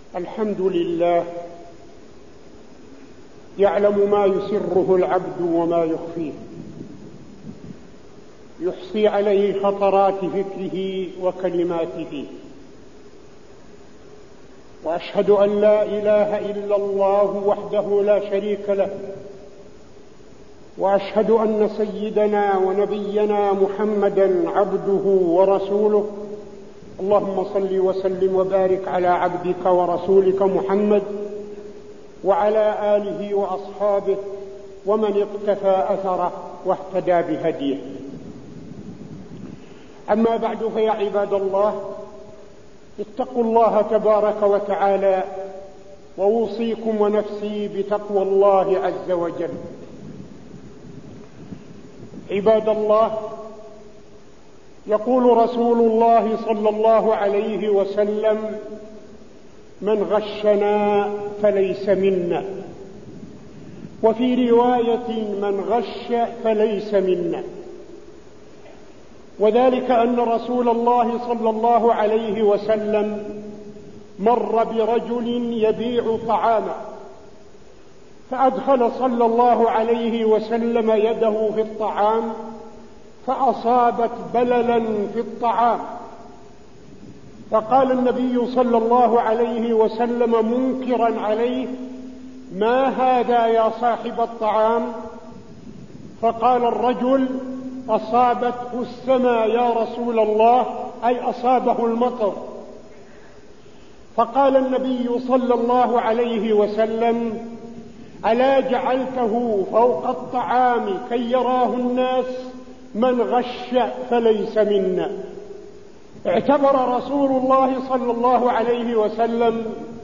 الحمد لله يعلم ما يسره العبد وما يخفيه، يحصي عليه خطرات فكره وكلماته، وأشهد أن لا إله إلا الله وحده لا شريك له، وأشهد أن سيدنا ونبينا محمدا عبده ورسوله. اللهم صل وسلم وبارك على عبدك ورسولك محمد وعلى آله وأصحابه ومن اقتفى أثره واهتدى بهديه. أما بعد، فيا عباد الله، اتقوا الله تبارك وتعالى، وأوصيكم ونفسي بتقوى الله عز وجل. عباد الله، يقول رسول الله صلى الله عليه وسلم: من غشنا فليس منا، وفي رواية: من غش فليس منا. وذلك أن رسول الله صلى الله عليه وسلم مر برجل يبيع طعاما، فأدخل صلى الله عليه وسلم يده في الطعام فأصابت بللا في الطعام، فقال النبي صلى الله عليه وسلم منكرا عليه: ما هذا يا صاحب الطعام؟ فقال الرجل: أصابته السماء يا رسول الله، أي أصابه المطر. فقال النبي صلى الله عليه وسلم: ألا جعلته فوق الطعام كي يراه الناس؟ من غش فليس منا. اعتبر رسول الله صلى الله عليه وسلم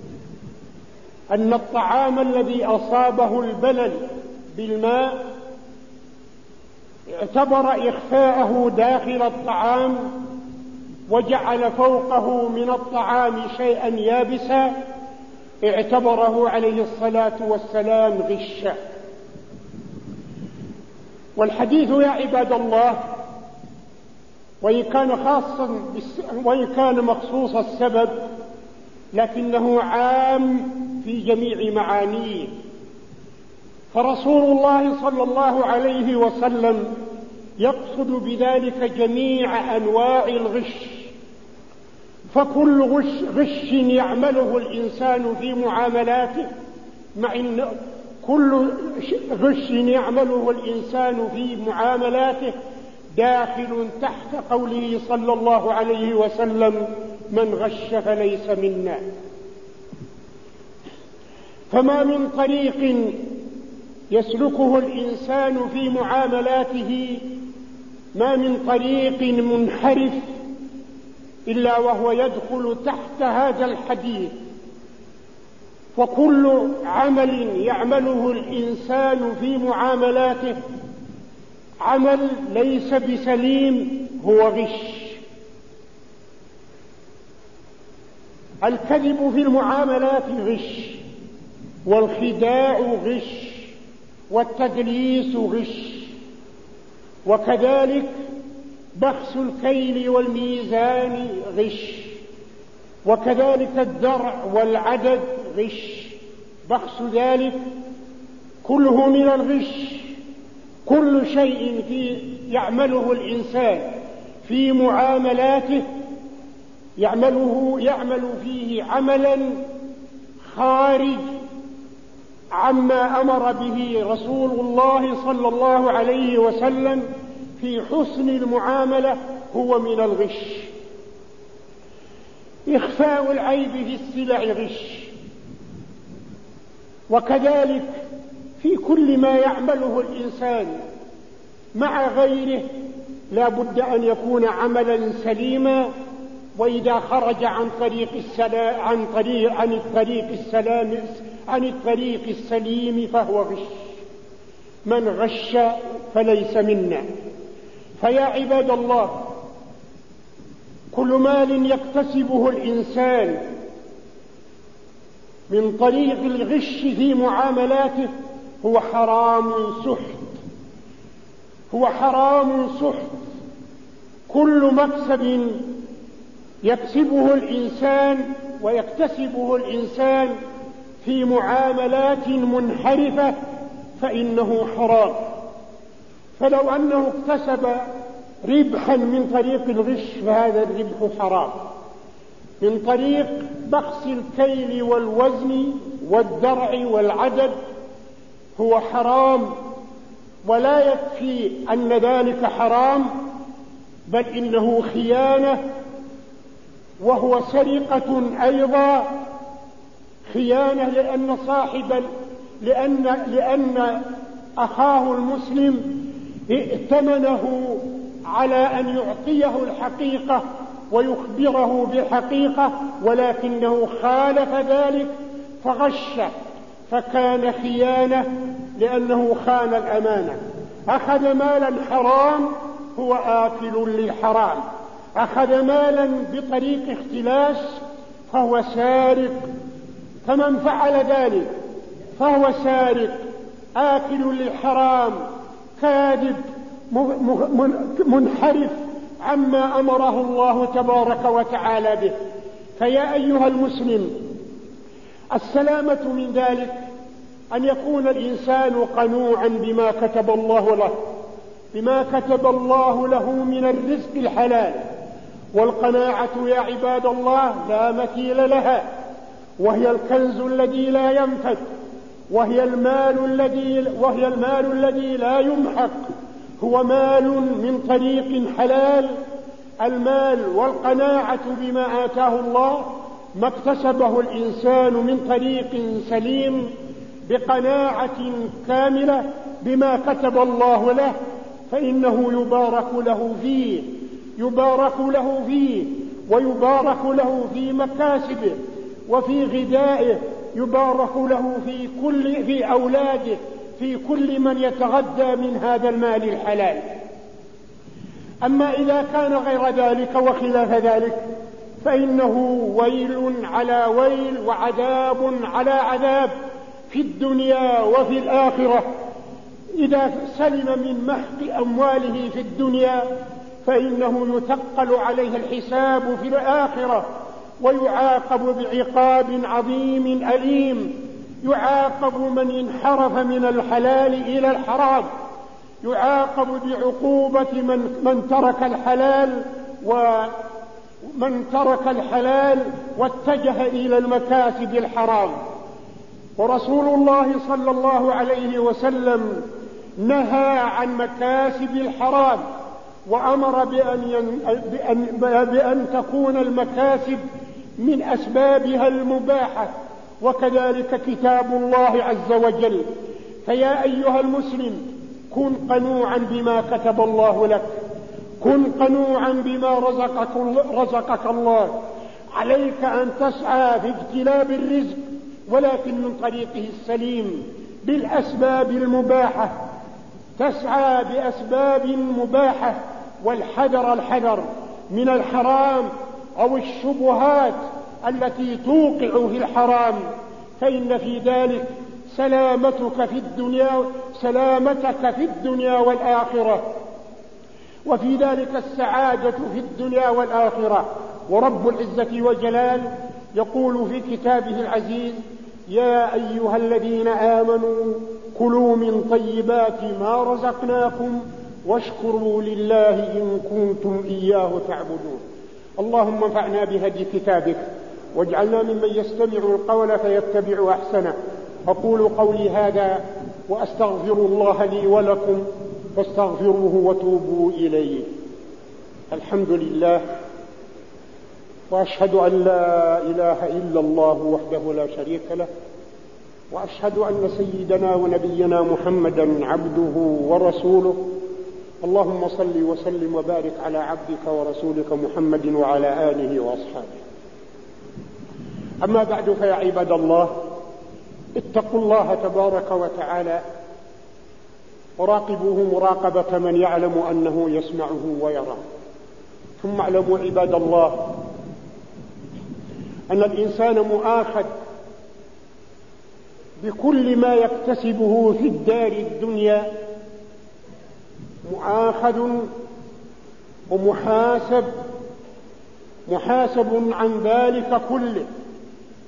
أن الطعام الذي أصابه البلل بالماء اعتبر إخفاءه داخل الطعام، وجعل فوقه من الطعام شيئا يابسا، اعتبره عليه الصلاة والسلام غشا. والحديث يا عباد الله، وإن كان مخصوص السبب، لكنه عام في جميع معانيه. فرسول الله صلى الله عليه وسلم يقصد بذلك جميع أنواع الغش، فكل غش يعمله الإنسان في معاملاته، كل غش يعمله الإنسان في معاملاته داخل تحت قوله صلى الله عليه وسلم: من غش فليس منا. فما من طريق يسلكه الإنسان في معاملاته، ما من طريق منحرف إلا وهو يدخل تحت هذا الحديث. وكل عمل يعمله الإنسان في معاملاته عمل ليس بسليم هو غش. الكذب في المعاملات غش، والخداع غش، والتدليس غش، وكذلك بخس الكيل والميزان غش، وكذلك الدرع والعدد غش، بخس ذلك كله من الغش. كل شيء يعمله الإنسان في معاملاته يعمل فيه عملا خارج عما أمر به رسول الله صلى الله عليه وسلم في حسن المعاملة هو من الغش. إخفاء العيب في السلع غش، وكذلك في كل ما يعمله الإنسان مع غيره لا بد أن يكون عملا سليما، وإذا خرج عن الطريق السليم فهو غش. من غش فليس منا. فيا عباد الله، كل مال يكتسبه الإنسان من طريق الغش في معاملاته هو حرام سحت. كل مكسب يكسبه الإنسان ويكتسبه الإنسان في معاملات منحرفة فإنه حرام. فلو أنه اكتسب ربحا من طريق الغش فهذا الربح حرام، من طريق بخس الكيل والوزن والدرع والعدد هو حرام. ولا يكفي أن ذلك حرام، بل إنه خيانة، وهو سرقة أيضا، خيانة لأن أخاه المسلم ائتمنه على أن يعطيه الحقيقة ويخبره بالحقيقة، ولكنه خالف ذلك فغش، فكان خيانة لأنه خان الأمانة. أخذ مالا حرام هو آكل للحرام، أخذ مالا بطريق اختلاس فهو سارق، فمن فعل ذلك فهو سارق آكل للحرام كاذب منحرف عما أمره الله تبارك وتعالى به. فيا أيها المسلم، السلامة من ذلك أن يكون الإنسان قنوعا بما كتب الله له، بما كتب الله له من الرزق الحلال. والقناعة يا عباد الله لا مثيل لها، وهي الكنز الذي لا ينفد، وهي المال الذي لا يمحق، هو مال من طريق حلال. المال والقناعة بما آتاه الله ما اكتسبه الإنسان من طريق سليم بقناعة كاملة بما كتب الله له، فإنه يبارك له فيه، ويبارك له في مكاسبه وفي غذائه، يبارك له في أولاده، في كل من يتغذى من هذا المال الحلال. أما إذا كان غير ذلك وخلاف ذلك فإنه ويل على ويل وعذاب على عذاب في الدنيا وفي الآخرة. إذا سلم من محق أمواله في الدنيا فإنه يثقل عليه الحساب في الآخرة، ويعاقب بعقاب عظيم أليم. يعاقب من انحرف من الحلال إلى الحرام، يعاقب بعقوبة من ترك الحلال واتجه إلى المكاسب الحرام. ورسول الله صلى الله عليه وسلم نهى عن مكاسب الحرام، وأمر بأن تكون المكاسب من أسبابها المباحة، وكذلك كتاب الله عز وجل. فيا أيها المسلم، كن قنوعا بما كتب الله لك، كن قنوعا بما رزقك الله. عليك أن تسعى في اجتلاب الرزق، ولكن من طريقه السليم بالأسباب المباحة، تسعى بأسباب مباحة، الحذر من الحرام أو الشبهات التي توقع في الحرام، فإن في ذلك سلامتك في الدنيا والآخرة، وفي ذلك السعادة في الدنيا والآخرة. ورب العزة والجلال يقول في كتابه العزيز: يا أيها الذين آمنوا كلوا من طيبات ما رزقناكم واشكروا لله إن كنتم إياه تعبدون. اللهم انفعنا بهدي كتابك، واجعلنا ممن يستمع القول فيتبع أحسنه. أقول قولي هذا وأستغفر الله لي ولكم، فاستغفروه وتوبوا إليه. الحمد لله، وأشهد أن لا إله إلا الله وحده لا شريك له، وأشهد أن سيدنا ونبينا محمدا عبده ورسوله. اللهم صل وسلم وبارك على عبدك ورسولك محمد وعلى آله وأصحابه. أما بعد، فيا عباد الله، اتقوا الله تبارك وتعالى وراقبوه مراقبة من يعلم أنه يسمعه ويراه. ثم اعلموا عباد الله أن الإنسان مؤاخذ بكل ما يكتسبه في الدار الدنيا، مؤاخذ ومحاسب عن ذلك كله.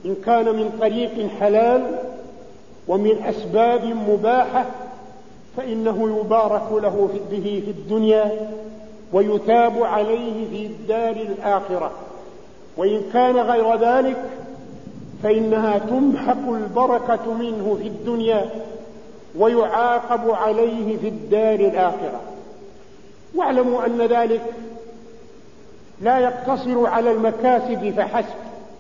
إن كان من طريق حلال ومن أسباب مباحة فإنه يبارك له به في الدنيا ويثاب عليه في الدار الآخرة، وإن كان غير ذلك فإنها تمحق البركة منه في الدنيا ويعاقب عليه في الدار الآخرة. واعلموا أن ذلك لا يقتصر على المكاسب فحسب،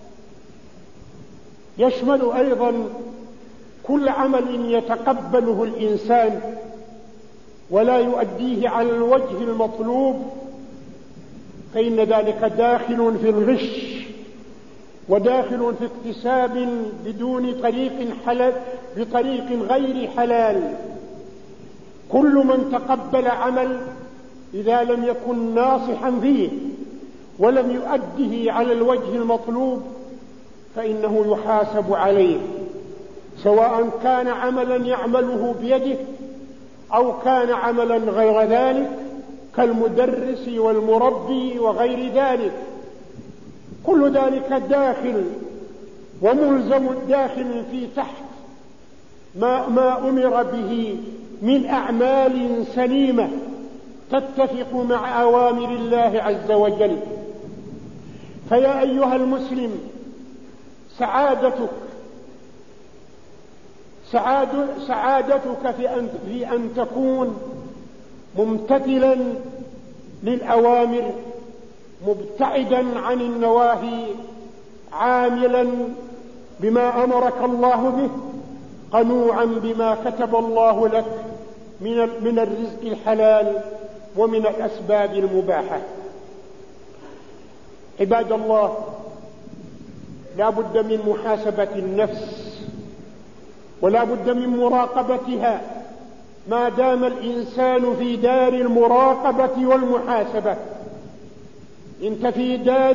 يشمل أيضا كل عمل يتقبله الإنسان ولا يؤديه على الوجه المطلوب، فإن ذلك داخل في الغش وداخل في اكتساب بدون بطريق غير حلال. كل من تقبل عمل إذا لم يكن ناصحا فيه ولم يؤده على الوجه المطلوب فإنه يحاسب عليه، سواء كان عملا يعمله بيده أو كان عملا غير ذلك كالمدرس والمربي وغير ذلك. كل ذلك داخل وملزم داخل في تحت ما أمر به من أعمال سليمة تتفق مع أوامر الله عز وجل. فيا أيها المسلم، سعادتك في أن تكون ممتثلا للأوامر مبتعدا عن النواهي، عاملا بما أمرك الله به، قنوعا بما كتب الله لك من الرزق الحلال ومن الأسباب المباحة. عباد الله، لا بد من محاسبة النفس ولا بد من مراقبتها ما دام الإنسان في دار المراقبة والمحاسبة. أنت في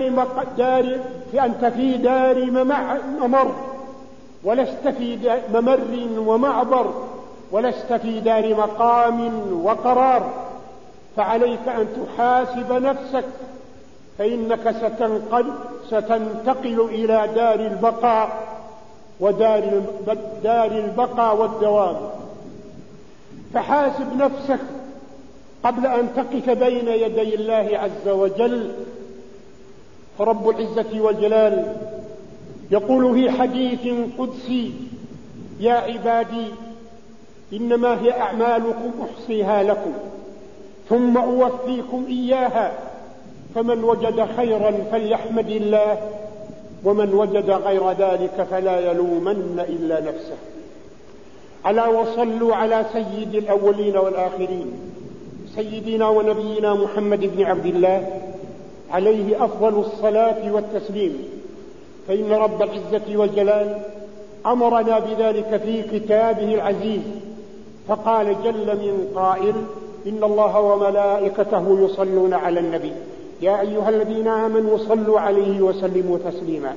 دار ممر ولست في ممر ومعبر، ولست في دار مقام وقرار، فعليك أن تحاسب نفسك، فإنك ستنتقل إلى دار البقاء والدوام. فحاسب نفسك قبل أن تقف بين يدي الله عز وجل. فرب العزة والجلال يقول في حديث قدسي: يا عبادي إنما هي أعمالكم أحصيها لكم ثم أوفيكم إياها، فمن وجد خيرا فليحمد الله ومن وجد غير ذلك فلا يلومن إلا نفسه. ألا وصلوا على سيد الأولين والآخرين، سيدنا ونبينا محمد بن عبد الله، عليه أفضل الصلاة والتسليم. فإن رب العزة والجلال أمرنا بذلك في كتابه العزيز، فقال جل من قائل: إن الله وملائكته يصلون على النبي يا أيها الذين آمنوا صلوا عليه وسلموا تسليما.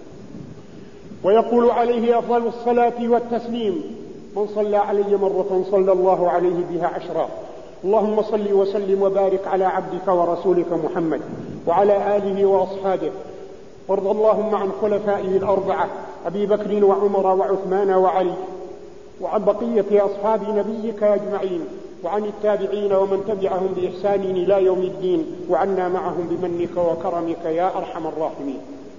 ويقول عليه أفضل الصلاة والتسليم: من صلى علي مرة صلى الله عليه بها 10. اللهم صل وسلم وبارك على عبدك ورسولك محمد وعلى آله وأصحابه، وارض اللهم عن خلفائه الأربعة أبي بكر وعمر وعثمان وعلي، وعن بقية أصحاب نبيك أجمعين، وعن التابعين ومن تبعهم بإحسان إلى يوم الدين، وعنا معهم بمنك وكرمك يا أرحم الراحمين.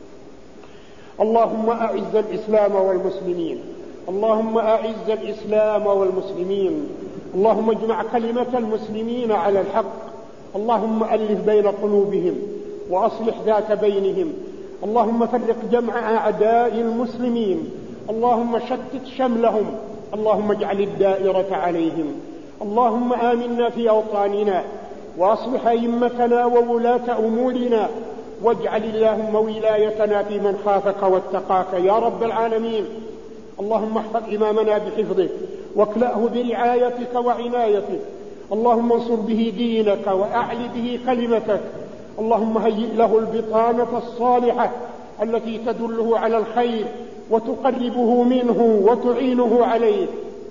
اللهم أعز الإسلام والمسلمين، اللهم أعز الإسلام والمسلمين، اللهم اجمع كلمة المسلمين على الحق، اللهم ألف بين قلوبهم وأصلح ذات بينهم، اللهم فرق جمع أعداء المسلمين، اللهم شتت شملهم، اللهم اجعل الدائرة عليهم، اللهم آمنا في أوطاننا وأصلح أئمتنا وولاة أمورنا، واجعل اللهم ولايتنا في من خافك واتقاك يا رب العالمين. اللهم احفظ إمامنا بحفظك واكلأه برعايتك وعنايتك، اللهم انصر به دينك وأعل به كلمتك، اللهم هيئ له البطانة الصالحة التي تدله على الخير وتقربه منه وتعينه عليه.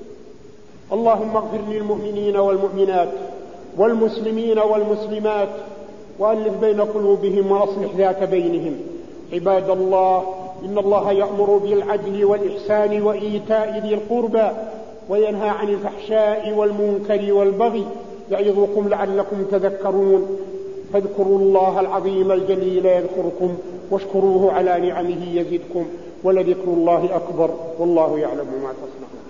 اللهم اغفر للمؤمنين والمؤمنات والمسلمين والمسلمات، وألف بين قلوبهم وأصلح ذات بينهم. عباد الله، إن الله يأمر بالعدل والإحسان وإيتاء ذي القربى وينهى عن الفحشاء والمنكر والبغي يعظكم لعلكم تذكرون. فاذكروا الله العظيم الجليل يذكركم واشكروه على نعمه يزدكم ولذكر الله أكبر والله يعلم ما تصنعون.